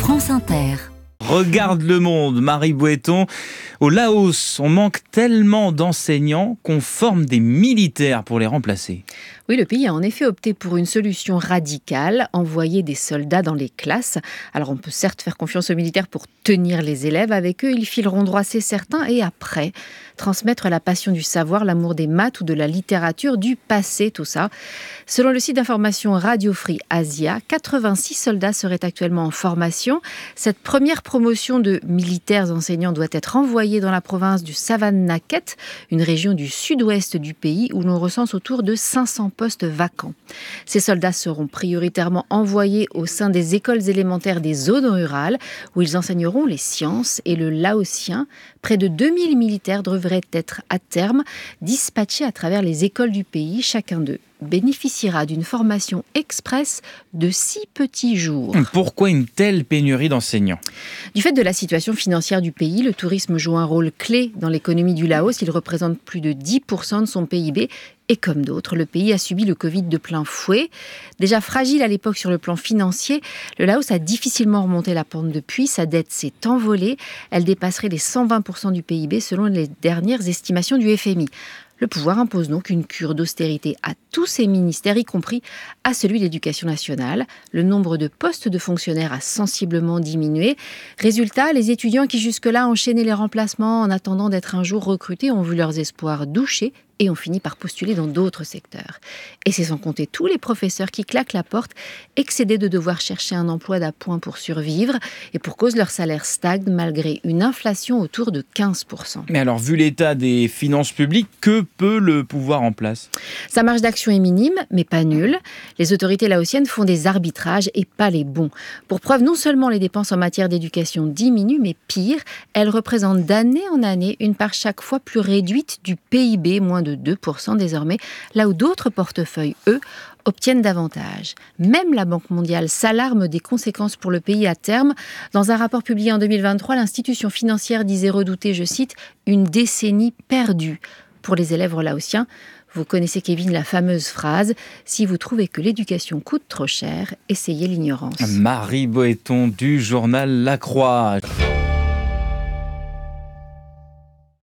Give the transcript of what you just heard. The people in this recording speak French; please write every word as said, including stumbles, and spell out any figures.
France Inter. Regarde le monde, Marie Boëton. Au Laos, on manque tellement d'enseignants qu'on forme des militaires pour les remplacer. Oui, le pays a en effet opté pour une solution radicale, envoyer des soldats dans les classes. Alors on peut certes faire confiance aux militaires pour tenir les élèves. Avec eux, ils fileront droit, c'est certain, et après, transmettre la passion du savoir, l'amour des maths ou de la littérature, du passé, tout ça. Selon le site d'information Radio Free Asia, quatre-vingt-six soldats seraient actuellement en formation. Cette première promotion de militaires enseignants doit être envoyée dans la province du Savannakhet, une région du sud-ouest du pays où l'on recense autour de cinq cents postes vacants. Ces soldats seront prioritairement envoyés au sein des écoles élémentaires des zones rurales où ils enseigneront les sciences et le laotien. Près de deux mille militaires devraient être à terme dispatchés à travers les écoles du pays. Chacun d'eux bénéficiera d'une formation express de six petits jours. Pourquoi une telle pénurie d'enseignants ? Du fait de la situation financière du pays, le tourisme joue un rôle clé dans l'économie du Laos. Il représente plus de dix pour cent de son P I B. Et comme d'autres, le pays a subi le Covid de plein fouet. Déjà fragile à l'époque sur le plan financier, le Laos a difficilement remonté la pente depuis. Sa dette s'est envolée. Elle dépasserait les cent vingt pour cent du P I B selon les dernières estimations du F M I. Le pouvoir impose donc une cure d'austérité à tous ses ministères, y compris à celui de l'Éducation nationale. Le nombre de postes de fonctionnaires a sensiblement diminué. Résultat, les étudiants qui jusque-là enchaînaient les remplacements en attendant d'être un jour recrutés ont vu leurs espoirs douchés et ont fini par postuler dans d'autres secteurs. Et c'est sans compter tous les professeurs qui claquent la porte, excédés de devoir chercher un emploi d'appoint pour survivre, et pour cause leur salaire stagne malgré une inflation autour de quinze pour cent. Mais alors, vu l'état des finances publiques, que peut le pouvoir en place ? Sa marge d'action est minime, mais pas nulle. Les autorités laotiennes font des arbitrages et pas les bons. Pour preuve, non seulement les dépenses en matière d'éducation diminuent, mais pire, elles représentent d'année en année une part chaque fois plus réduite du P I B, moins de de deux pour cent désormais, là où d'autres portefeuilles, eux, obtiennent davantage. Même la Banque mondiale s'alarme des conséquences pour le pays à terme. Dans un rapport publié en deux mille vingt-trois, l'institution financière disait redouter, je cite, « une décennie perdue » pour les élèves laotiens. Vous connaissez, Kevin, la fameuse phrase « Si vous trouvez que l'éducation coûte trop cher, essayez l'ignorance ». Marie Boëton du journal La Croix.